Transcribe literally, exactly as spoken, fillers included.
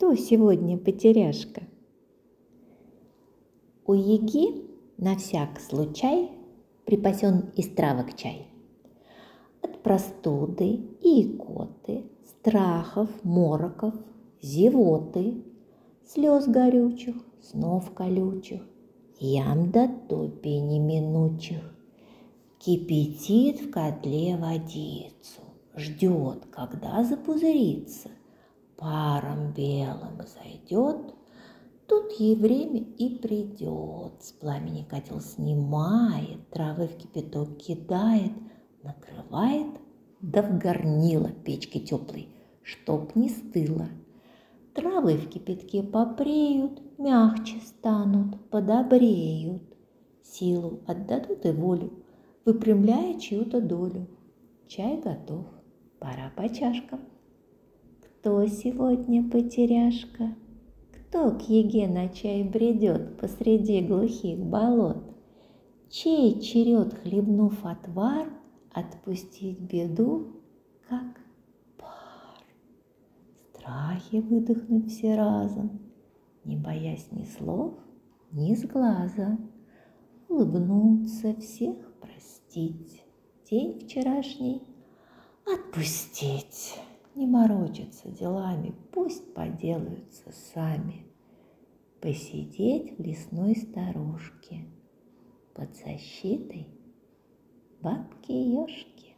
Кто сегодня потеряшка? У яги на всяк случай припасен из травок чай. От простуды и икоты, страхов, мороков, зевоты, слез горючих, снов колючих, ям до топи неминучих. Кипятит в котле водицу, ждет, когда запузырится, паром белым зайдет, тут ей время и придет. С пламени котел снимает, травы в кипяток кидает, накрывает, да в горнило печки теплой, чтоб не стыло. Травы в кипятке попреют, мягче станут, подобреют, силу отдадут и волю, выпрямляя чью-то долю. Чай готов, пора по чашкам. Кто сегодня потеряшка? Кто к яге на чай бредет посреди глухих болот? Чей черед, хлебнув отвар, отпустить беду, как пар? Страхи выдохнуть все разом, не боясь ни слов, ни сглаза. Улыбнуться, всех простить, день вчерашний отпустить. Не морочиться делами, пусть поделаются сами. Посидеть в лесной сторожке под защитой бабки-ежки.